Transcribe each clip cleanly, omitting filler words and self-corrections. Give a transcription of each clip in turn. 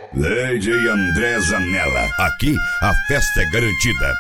DJ André Zanella. Aqui a festa é garantida.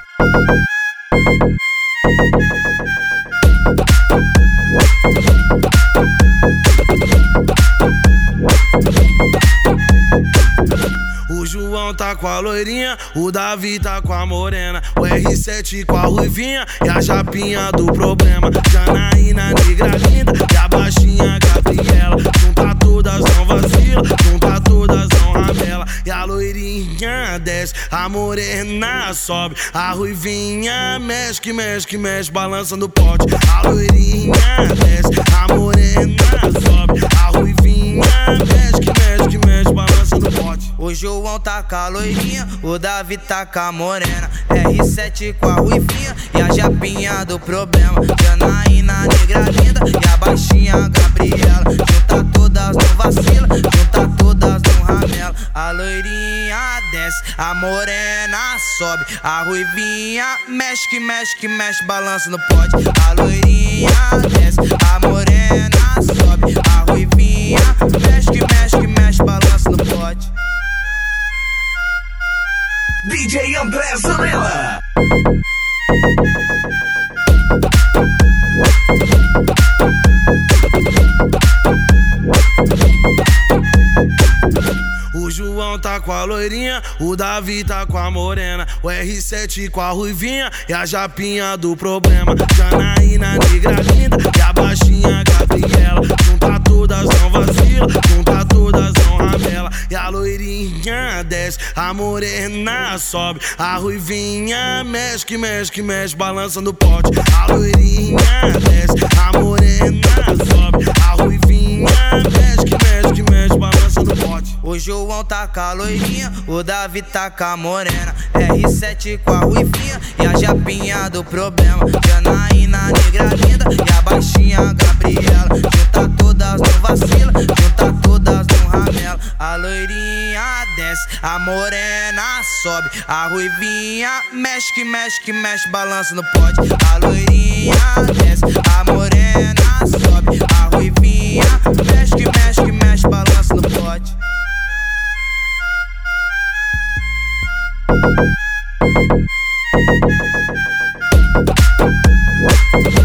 O João tá com a loirinha, o Davi tá com a morena, o R7 com a ruivinha e a japinha do problema. Janaína, negra linda e a baixinha Gabriela. Junta todas, não vacila, junta todas, não ramela. E a loirinha desce, a morena sobe, a ruivinha mexe, que mexe, que mexe, balançando o pote. A loirinha desce, a morena sobe, a ruivinha mexe, que mexe, que mexe, balançando o pote. O João tá com a loirinha, o Davi tá com a morena, R7 com a ruivinha e a japinha do problema. Janaína, negra linda e a baixinha Gabriela. Junta todas, não vacila, junta todas, não ramela. A loirinha desce, a morena sobe, a ruivinha mexe, que mexe, que mexe, balança no pote. A loirinha desce, a morena sobe, a ruivinha mexe, que mexe, balança no pote. DJ André Zanella. O João tá com a loirinha, o Davi tá com a morena, o R7 com a ruivinha e a japinha do problema. Janaína, negra linda e a baixinha Gabriela. Junta todas, não vacila, junta todas, não ramela. E a loirinha desce, a morena sobe, a ruivinha mexe, que mexe, que mexe, balançando o pote. A loirinha desce, a morena sobe, a ruivinha mexe, que mexe, balançando o pote. O João tá com a loirinha, o Davi tá com a morena, R7 com a ruivinha e a japinha do problema. Janaína, negra linda e a baixinha Gabriela. Junta todas, não vacila, junta todas, não ramela. A loirinha desce, a morena sobe, a ruivinha mexe, que mexe, balança no pote. A loirinha desce, a morena sobe, a ruivinha mexe, que mexe, balança no pote. Thank you.